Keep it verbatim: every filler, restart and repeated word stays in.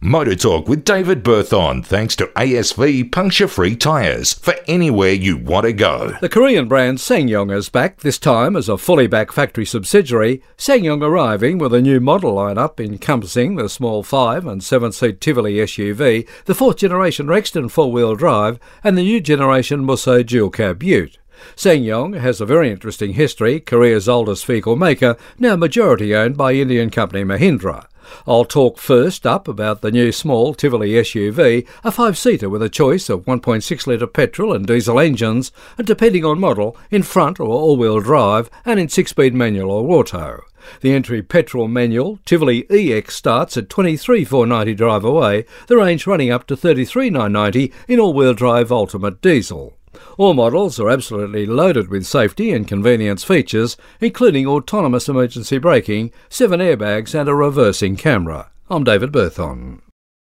Motor Talk with David Berthon, thanks to A S V puncture-free tyres for anywhere you want to go. The Korean brand SsangYong is back, this time as a fully back factory subsidiary. SsangYong arriving with a new model lineup encompassing the small five and seven-seat Tivoli S U V, the fourth generation Rexton four-wheel drive and the new generation Musso dual-cab ute. SsangYong has a very interesting history, Korea's oldest vehicle maker, now majority owned by Indian company Mahindra. I'll talk first up about the new small Tivoli S U V, a five-seater with a choice of one point six litre petrol and diesel engines, and depending on model, in front or all-wheel drive and in six-speed manual or auto. The entry petrol manual Tivoli E X starts at twenty-three thousand four hundred ninety drive away, the range running up to thirty-three thousand nine hundred ninety in all-wheel drive ultimate diesel. All models are absolutely loaded with safety and convenience features, including autonomous emergency braking, seven airbags and a reversing camera. I'm David Berthon.